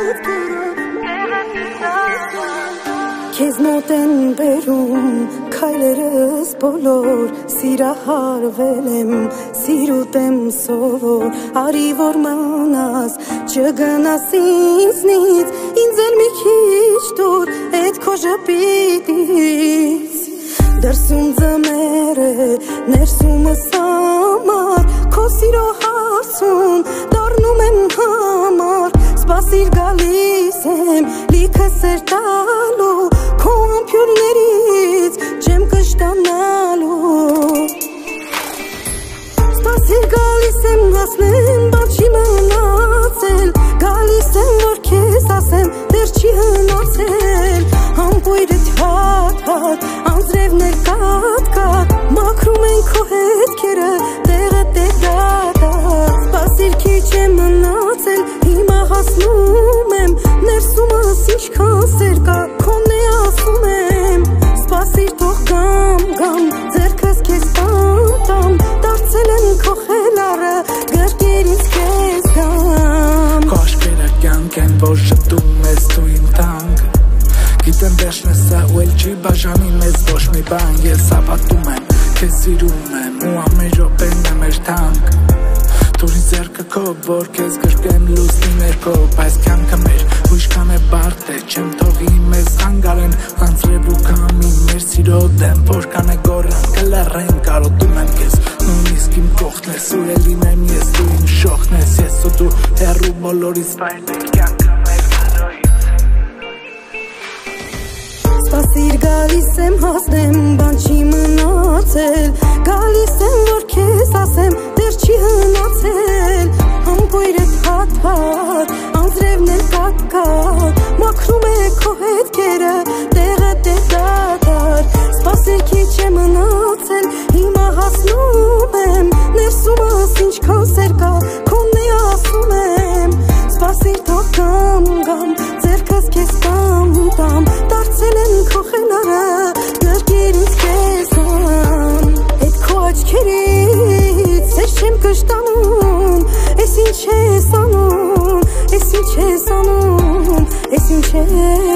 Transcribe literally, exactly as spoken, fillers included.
Քեզ մոտ են բերում քայլերս բոլոր, սիրահարվել եմ, սիրուտ եմ սովոր, արի որ մնաս, չգնաս ինձնից, ինձ էլ մի քիչ տուր էդ քո ժպիտից։ Դրսում ձմեր է, ներսումս ամառ, քո սիրո հարցում դառնում եմ համար, սպասիր գալիս եմ, լիքը սեր տալու, քո ամփյուրներից չեմ կշտանալու։ Սպասիր գալիս եմ, ասնեմ, բան չի մնացել, գալիս եմ, որ քեզ ասեմ, դեռ չի հնացել, համբույրդ հատ-հատ, անձրևն էլ կատ-կատ, մաքրում են քո հետքերը, տեղը տեղ-դատ-դատ, սպասիր քիչ է մնացել, հիմա հասնում եմ, ներսումս ինչքան սեր կա, քոնն է ասում եմ, սպասիր թող գամ-գամ, ձեռքս քեզ տամ-տամ, դարձել եմ քո խելառը, գրկիր ինձ քեզ դամ։ Քո աշկերը կյանք են, որ շտում ես դու իմ տանք, գիտեմ վերջն է սա ու էլ չի բաժանի մեզ ոչ մի բան, ես հավատում եմ, քեզ սիրում եմ ու ամեն րոպեն է մեր թանկ, դուր ինձ ձեռքը քո, որ քեզ գրկեմ լուսնի ներքո, բայց կյանքը մեր ինչքան է բարդ է, չեմ թողի մեզ խանգարեն, անձրև ու քամի մեր սիրո դեմ, որքան է գոռան, կլռեն, կարոտում եմ քեզ, նույնիսկ իմ կողքն ես ու էլ լինեմ ես, դու իմ շոխն ես, ես ու դու հեռու բոլորից վայելենք կյանքը մեր հրոյից։ Սպասիր գալիս եմ, հասնեմ, բան չի մնացել, գալիս եմ, որ քեզ ասեմ, դեռ չի հնացել, համբույրդ հատ-հատ, անձրևն էլ կատ-կատ, մաքրում է քո հետքերը, տեղը տեղ-դատ-դատ, սպասիր քիչ է մնացել, հիմա հասնում եմ, ներսումս ինչքան սեր կա, քոնն է ասում եմ, սպասիր թող գամ-գամ, ձեռքս քեզ տամ-տամ, դարձել եմ քո խելառը, գրկիր ինձ քեզ դամ, էդ քո աչքերից սեր չեմ կշտանում, ես ինչ ես անում, ես ինչ ես անում, ես ինչ ես